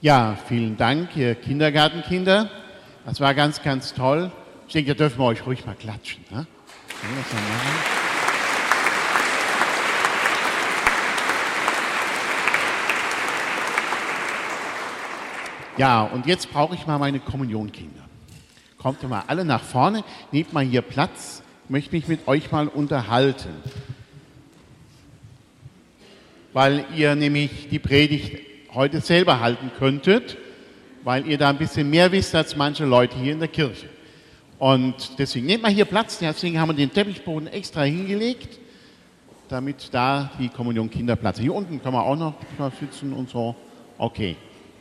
Ja, vielen Dank, ihr Kindergartenkinder. Das war ganz, ganz toll. Ich denke, da dürfen wir euch ruhig mal klatschen. Ne? Ja, und jetzt brauche ich mal meine Kommunionkinder. Kommt ihr mal alle nach vorne, nehmt mal hier Platz. Ich möchte mich mit euch mal unterhalten. Weil ihr nämlich die Predigt heute selber halten könntet, weil ihr da ein bisschen mehr wisst als manche Leute hier in der Kirche. Und deswegen nehmt mal hier Platz, deswegen haben wir den Teppichboden extra hingelegt, damit da die Kommunionkinder Platz haben. Hier unten kann man auch noch sitzen und so. Okay.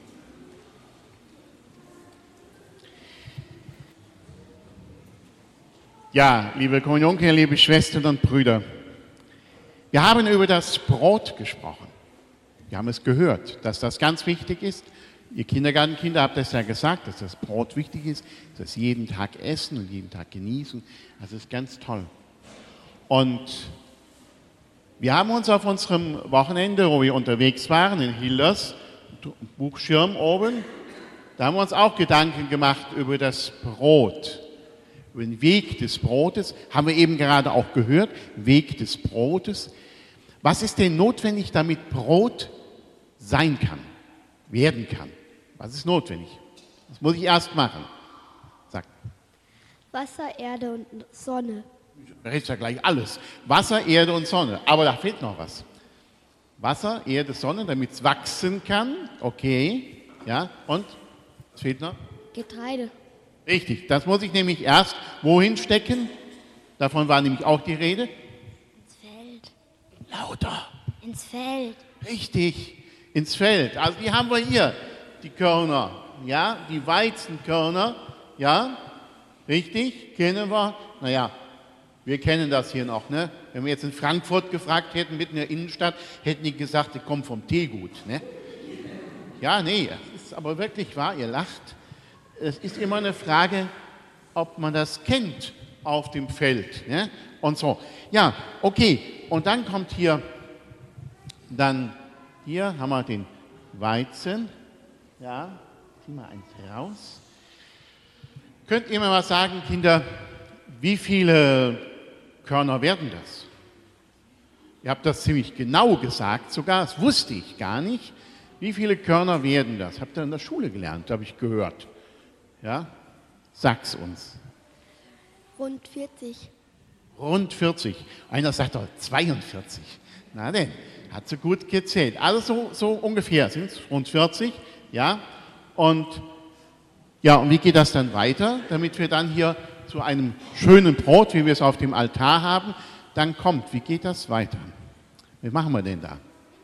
Ja, liebe Kommunionkinder, liebe Schwestern und Brüder, wir haben über das Brot gesprochen. Wir haben es gehört, dass das ganz wichtig ist. Ihr Kindergartenkinder habt es ja gesagt, dass das Brot wichtig ist, dass wir jeden Tag essen und jeden Tag genießen. Das ist ganz toll. Und wir haben uns auf unserem Wochenende, wo wir unterwegs waren, in Hilders, Buchschirm oben, da haben wir uns auch Gedanken gemacht über das Brot. Über den Weg des Brotes, haben wir eben gerade auch gehört, Weg des Brotes. Was ist denn notwendig, damit Brot sein kann, werden kann? Was ist notwendig? Das muss ich erst machen. Sag. Wasser, Erde und Sonne. Da ist ja gleich alles. Wasser, Erde und Sonne. Aber da fehlt noch was. Wasser, Erde, Sonne, damit es wachsen kann. Okay. Ja, und? Was fehlt noch? Getreide. Richtig, das muss ich nämlich erst wohin stecken? Davon war nämlich auch die Rede. Ins Feld. Lauter. Ins Feld. Richtig, ins Feld. Also die haben wir hier, die Körner, ja, die Weizenkörner, ja, richtig, kennen wir. Naja, wir kennen das hier noch, ne? Wenn wir jetzt in Frankfurt gefragt hätten, mitten in der Innenstadt, hätten die gesagt, die kommen vom Teegut, ne? Ja, nee, das ist aber wirklich wahr, ihr lacht. Es ist immer eine Frage, ob man das kennt auf dem Feld, ne? Und so. Ja, okay. Und dann kommt hier haben wir den Weizen. Ja, zieh mal eins heraus. Könnt ihr mir mal sagen, Kinder, wie viele Körner werden das? Ihr habt das ziemlich genau gesagt sogar, das wusste ich gar nicht. Wie viele Körner werden das? Habt ihr in der Schule gelernt, habe ich gehört. Ja, sag's uns. Rund 40. Rund 40. Einer sagt doch 42. Na denn, hat so gut gezählt. Also so ungefähr sind es rund 40. Ja, und wie geht das dann weiter, damit wir dann hier zu einem schönen Brot, wie wir es auf dem Altar haben, dann kommt? Wie geht das weiter? Wie machen wir denn da?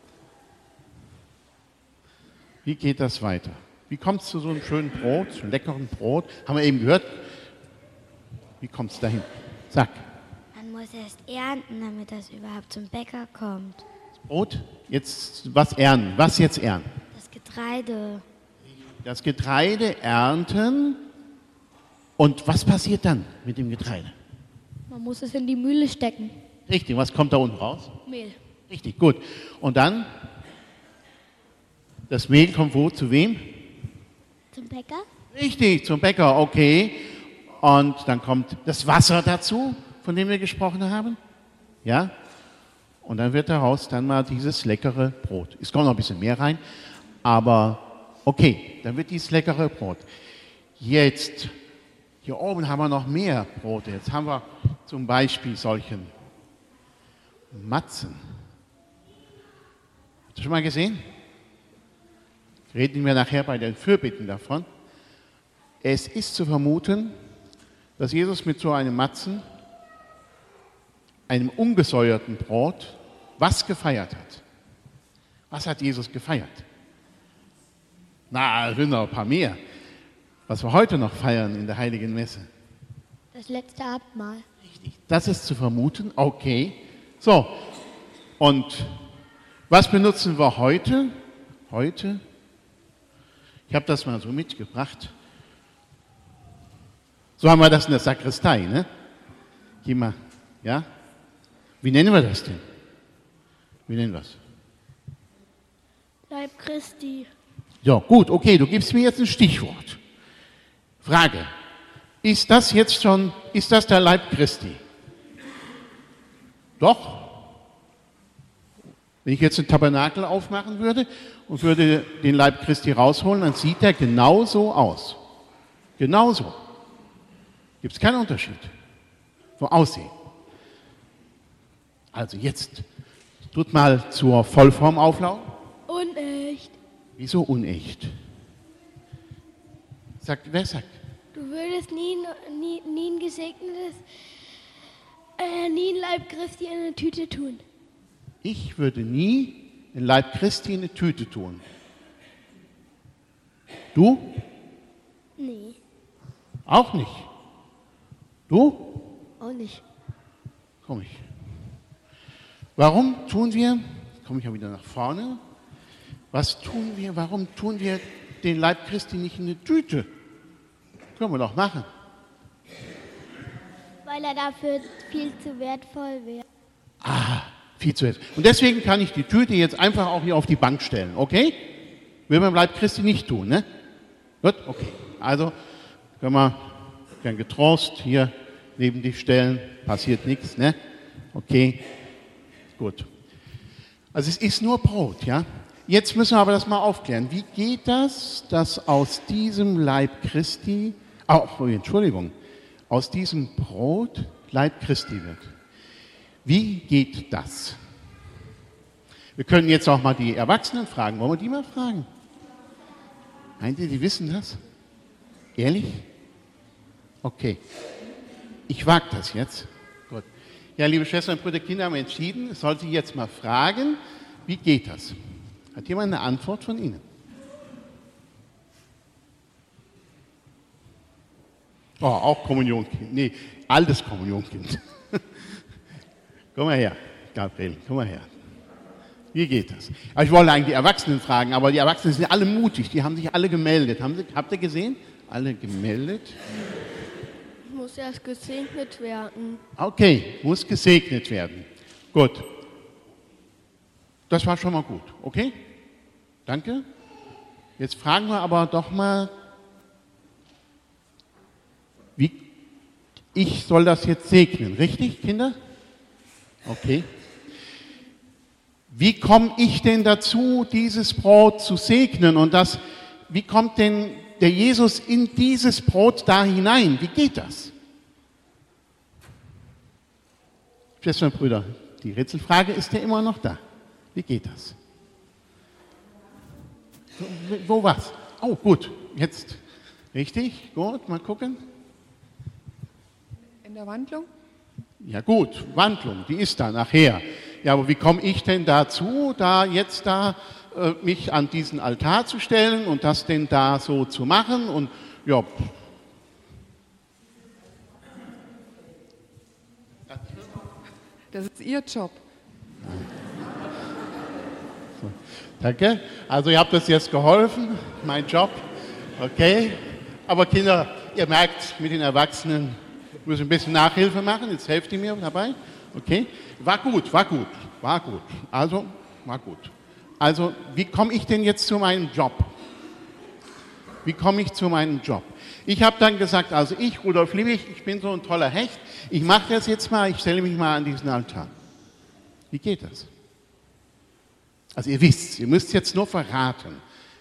Wie geht das weiter? Wie kommt es zu so einem schönen Brot, so einem leckeren Brot? Haben wir eben gehört. Wie kommt es dahin? Sag. Man muss erst ernten, damit das überhaupt zum Bäcker kommt. Das Brot? Jetzt was ernten? Was jetzt ernten? Das Getreide. Das Getreide ernten. Und was passiert dann mit dem Getreide? Man muss es in die Mühle stecken. Richtig, was kommt da unten raus? Mehl. Richtig, gut. Und dann? Das Mehl kommt wo? Zu wem? Zum Bäcker? Richtig, zum Bäcker, okay. Und dann kommt das Wasser dazu, von dem wir gesprochen haben. Ja? Und dann wird daraus dann mal dieses leckere Brot. Es kommt noch ein bisschen mehr rein, aber okay, dann wird dieses leckere Brot. Jetzt, hier oben haben wir noch mehr Brote. Jetzt haben wir zum Beispiel solchen Matzen. Habt ihr schon mal gesehen? Reden wir nachher bei den Fürbitten davon. Es ist zu vermuten, dass Jesus mit so einem Matzen, einem ungesäuerten Brot, was gefeiert hat. Was hat Jesus gefeiert? Na, es sind noch ein paar mehr. Was wir heute noch feiern in der Heiligen Messe. Das letzte Abendmahl. Richtig. Das ist zu vermuten. Okay. So. Und was benutzen wir heute? Heute? Ich habe das mal so mitgebracht. So haben wir das in der Sakristei, ne? Geh mal, ja? Wie nennen wir das denn? Wie nennen wir es? Leib Christi. So, gut, okay, du gibst mir jetzt ein Stichwort. Frage, ist das der Leib Christi? Doch. Wenn ich jetzt einen Tabernakel aufmachen würde und würde den Leib Christi rausholen, dann sieht er genauso aus. Genauso. Gibt es keinen Unterschied vom Aussehen. Also jetzt tut mal zur Vollform auflaufen. Unecht. Wieso unecht? Wer sagt? Du würdest nie ein gesegnetes, nie ein Leib Christi in eine Tüte tun. Ich würde nie den Leib Christi in eine Tüte tun. Du? Nee. Auch nicht. Du? Auch nicht. Komm ich. Warum tun wir, komme ich ja wieder nach vorne, warum tun wir den Leib Christi nicht in eine Tüte? Können wir doch machen. Weil er dafür viel zu wertvoll wäre. Viel zu wertvoll. Und deswegen kann ich die Tüte jetzt einfach auch hier auf die Bank stellen, okay? Will man Leib Christi nicht tun, ne? Gut, okay. Also können wir gern getrost hier neben dich stellen, passiert nichts, ne? Okay, gut. Also es ist nur Brot, ja? Jetzt müssen wir aber das mal aufklären. Wie geht das, dass aus diesem Leib Christi, aus diesem Brot Leib Christi wird? Wie geht das? Wir können jetzt auch mal die Erwachsenen fragen. Wollen wir die mal fragen? Meint ihr, die wissen das? Ehrlich? Okay. Ich wage das jetzt. Gut. Ja, liebe Schwestern und Brüder, Kinder haben entschieden, es soll sie jetzt mal fragen, wie geht das? Hat jemand eine Antwort von Ihnen? Oh, auch Kommunionkind. Nee, altes Kommunionkind. Komm mal her, Gabriel, komm mal her. Wie geht das? Aber ich wollte eigentlich die Erwachsenen fragen, aber die Erwachsenen sind alle mutig, die haben sich alle gemeldet. Habt ihr gesehen? Alle gemeldet? Muss erst gesegnet werden. Okay, muss gesegnet werden. Gut. Das war schon mal gut, okay? Danke. Jetzt fragen wir aber doch mal, wie ich soll das jetzt segnen, richtig, Kinder? Okay. Wie komme ich denn dazu, dieses Brot zu segnen? Und wie kommt denn der Jesus in dieses Brot da hinein? Wie geht das? Schwestern und Brüder, die Rätselfrage ist ja immer noch da. Wie geht das? Wo was? Oh, gut, jetzt. Richtig, gut, mal gucken. In der Wandlung? Ja gut, Wandlung, die ist da nachher. Ja, aber wie komme ich denn dazu, mich an diesen Altar zu stellen und das denn da so zu machen? Und ja. Das ist Ihr Job. So, danke. Also ihr habt das jetzt geholfen, mein Job. Okay. Aber Kinder, ihr merkt, mit den Erwachsenen müssen ein bisschen Nachhilfe machen. Jetzt helft ihr mir dabei. Okay. War gut. Also, war gut. Also, wie komme ich denn jetzt zu meinem Job? Ich habe dann gesagt, also ich, Rudolf Liebig, ich bin so ein toller Hecht. Ich mache das jetzt mal, ich stelle mich mal an diesen Altar. Wie geht das? Also ihr wisst, ihr müsst jetzt nur verraten.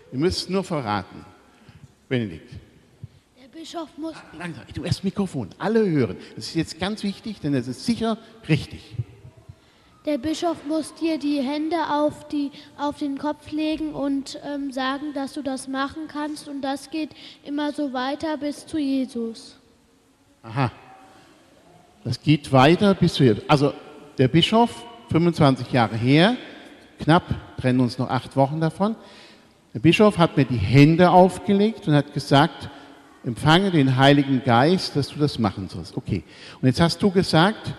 Benedikt. Der Bischof muss... Langsam, du erst Mikrofon, alle hören. Das ist jetzt ganz wichtig, denn es ist sicher richtig. Der Bischof muss dir die Hände auf den Kopf legen und sagen, dass du das machen kannst. Und das geht immer so weiter bis zu Jesus. Aha. Das geht weiter bis zu Jesus. Also der Bischof, 25 Jahre her, knapp, trennen uns noch 8 Wochen davon. Der Bischof hat mir die Hände aufgelegt und hat gesagt, empfange den Heiligen Geist, dass du das machen sollst. Okay. Und jetzt hast du gesagt,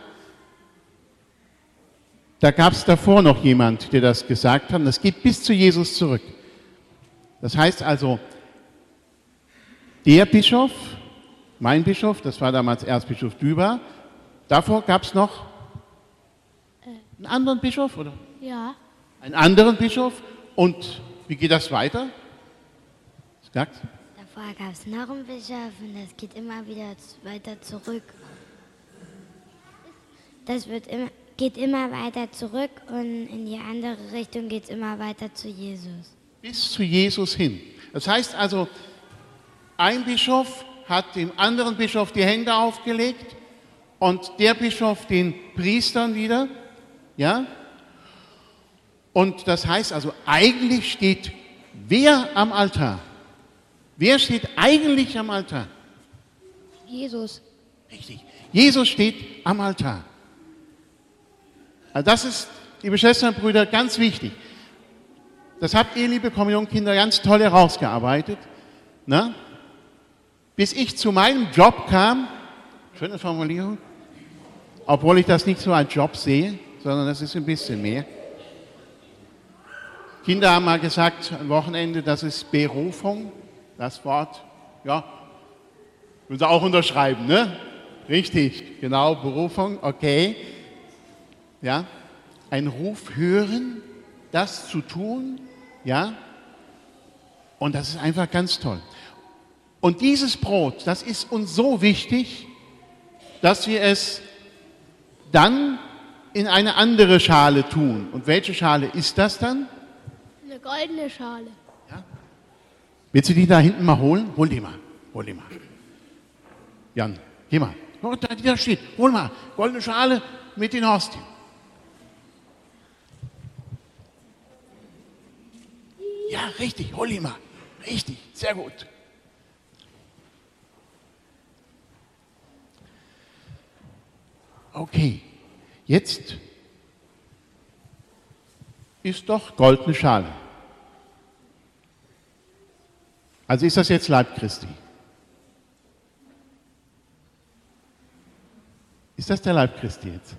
da gab es davor noch jemand, der das gesagt hat. Das geht bis zu Jesus zurück. Das heißt also, der Bischof, mein Bischof, das war damals Erzbischof Düber, davor gab es noch einen anderen Bischof, oder? Ja. Einen anderen Bischof. Und wie geht das weiter? Sagt's? Davor gab es noch einen Bischof und das geht immer wieder weiter zurück. Geht immer weiter zurück und in die andere Richtung geht es immer weiter zu Jesus. Bis zu Jesus hin. Das heißt also, ein Bischof hat dem anderen Bischof die Hände aufgelegt und der Bischof den Priestern wieder, ja? Und das heißt also, eigentlich steht wer am Altar? Wer steht eigentlich am Altar? Jesus. Richtig. Jesus steht am Altar. Also das ist, liebe Schwestern und Brüder, ganz wichtig. Das habt ihr, liebe Kommunionkinder, ganz toll herausgearbeitet. Na? Bis ich zu meinem Job kam, schöne Formulierung, obwohl ich das nicht so als Job sehe, sondern das ist ein bisschen mehr. Kinder haben mal gesagt, am Wochenende, das ist Berufung, das Wort, ja, müssen Sie auch unterschreiben, ne? Richtig, genau, Berufung, okay. Ja, ein Ruf hören, das zu tun, ja, und das ist einfach ganz toll. Und dieses Brot, das ist uns so wichtig, dass wir es dann in eine andere Schale tun. Und welche Schale ist das dann? Eine goldene Schale. Ja. Willst du die da hinten mal holen? Hol die mal. Jan, geh mal. Oh, die da steht. Hol mal. Goldene Schale mit den Hostien. Ja, richtig. Hol die mal. Richtig. Sehr gut. Okay. Jetzt ist doch goldene Schale. Also ist das jetzt Leib Christi? Ist das der Leib Christi jetzt?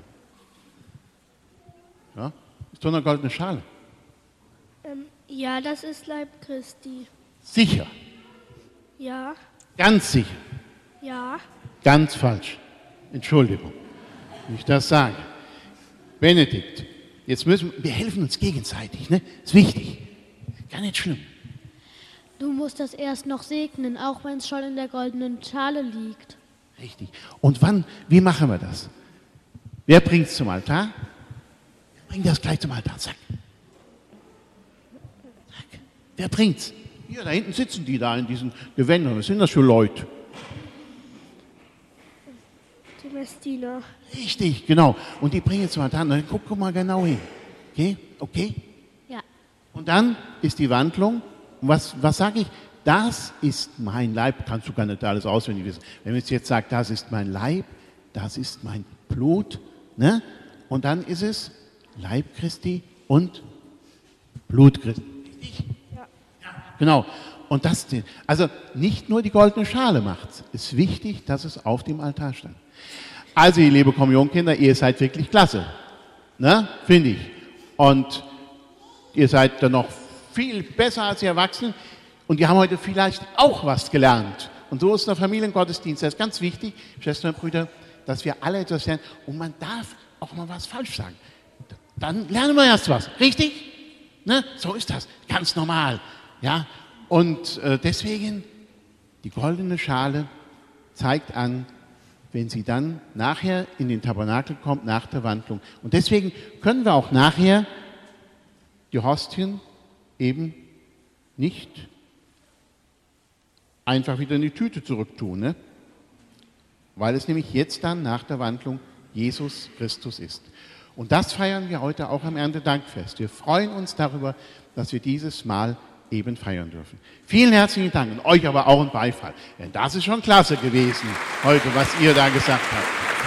Ja? Ist doch eine goldene Schale. Ja, das ist Leib Christi. Sicher. Ja, Ganz sicher. ja. Ganz falsch. Entschuldigung, wenn ich das sage. Benedikt, jetzt müssen wir helfen uns gegenseitig, ne? Ist wichtig. Gar nicht schlimm. Du musst das erst noch segnen, auch wenn es schon in der goldenen Schale liegt. Richtig. Und wann, wie machen wir das? Wer bringt es zum Altar? Bring das gleich zum Altar. Zack. Zack. Wer bringt's? Hier, da hinten sitzen die da in diesen Gewändern. Was sind das für Leute? Die Messdiener. Richtig, genau. Und die bringen es zum Altar. Dann guck mal genau hin. Okay? Okay? Ja. Und dann ist die Wandlung. Und was sage ich? Das ist mein Leib. Kannst du gar nicht alles auswendig wissen. Wenn man jetzt sagt, das ist mein Leib, das ist mein Blut, ne? Und dann ist es Leib Christi und Blut Christi. Ja. Genau. Und das, also nicht nur die goldene Schale macht's. Es ist wichtig, dass es auf dem Altar stand. Also, ihr liebe Kommunionkinder, ihr seid wirklich klasse. Ne? Finde ich. Und ihr seid dann noch viel besser als die Erwachsenen. Und die haben heute vielleicht auch was gelernt. Und so ist der Familiengottesdienst. Das ist ganz wichtig, Schwestern und Brüder, dass wir alle etwas lernen. Und man darf auch mal was falsch sagen. Dann lernen wir erst was. Richtig? Ne? So ist das. Ganz normal. Ja? Und deswegen, die goldene Schale zeigt an, wenn sie dann nachher in den Tabernakel kommt, nach der Wandlung. Und deswegen können wir auch nachher die Hostien eben nicht einfach wieder in die Tüte zurücktun, ne? Weil es nämlich jetzt dann nach der Wandlung Jesus Christus ist. Und das feiern wir heute auch am Erntedankfest. Wir freuen uns darüber, dass wir dieses Mal eben feiern dürfen. Vielen herzlichen Dank und euch aber auch ein Beifall. Denn das ist schon klasse gewesen heute, was ihr da gesagt habt.